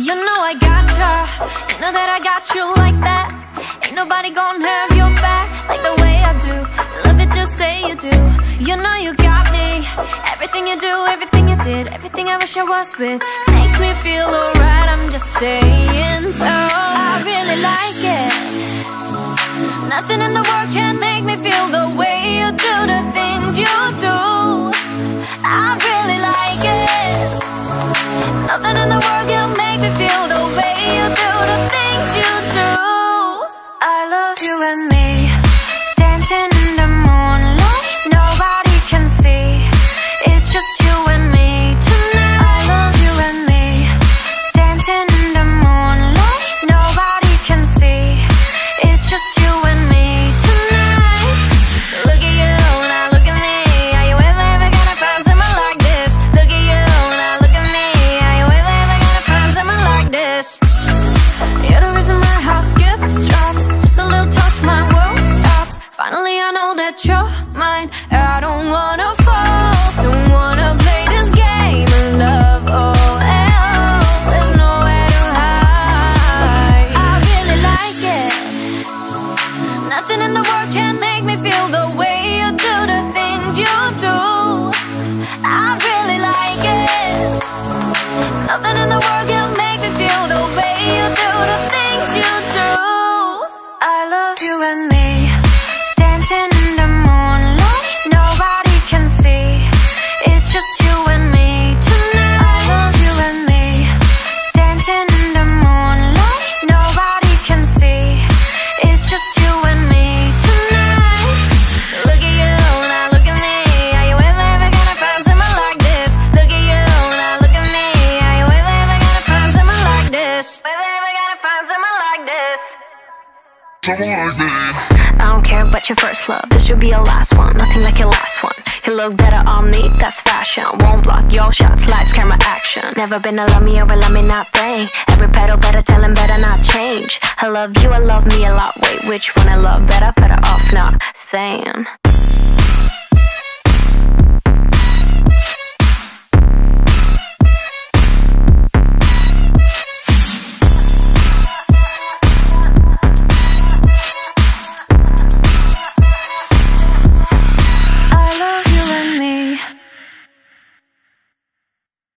You know I gotcha, you know that I got you like that. Ain't nobody gonna have your back like the way I do. You love it, just say you do. You know you got me. Everything you do, everything you did, everything I wish I was with makes me feel alright, I'm just saying so. I really like it. Nothing in the world can make me feel the way you do the things you do. I really like it. Nothing in the world can make me feel the way you do the things you do. I love you and me, dancing in the moonlight, nobody can see. It's just you and me tonight. I love you and me, dancing in the moonlight, nobody can see. It's just you and me tonight. Look at you, now look at me. Are you ever gonna find someone like this? Look at you, now look at me. Are you ever gonna find someone like this? You're the reason my heart skips, drops. Just a little touch, my world stops. Finally I know that you're mine. I don't wanna fall, don't wanna play this game of love. Oh, there's nowhere to hide. I really like it. Nothing in the world can make me feel the way you do the things you do. I really like it. Nothing in the world can make me feel the way you do the things you do. I love you and me, dancing in the moonlight, nobody can see. It's just you and me tonight. I love you and me, dancing in the moonlight, nobody can see. It's just you and me tonight. Look at you, now look at me. Are you ever gonna find someone like this? Look at you, now look at me. Are you ever gonna find someone like this? Ever gonna find someone like this? I don't care about your first love, this should be your last one. Nothing like your last one. You look better on me, that's fashion. Won't block your shots, lights, camera, action. Never been a love me or a love me not thing. Every petal better tell him better not change. I love you, I love me a lot. Wait, which one I love better? Better off not saying.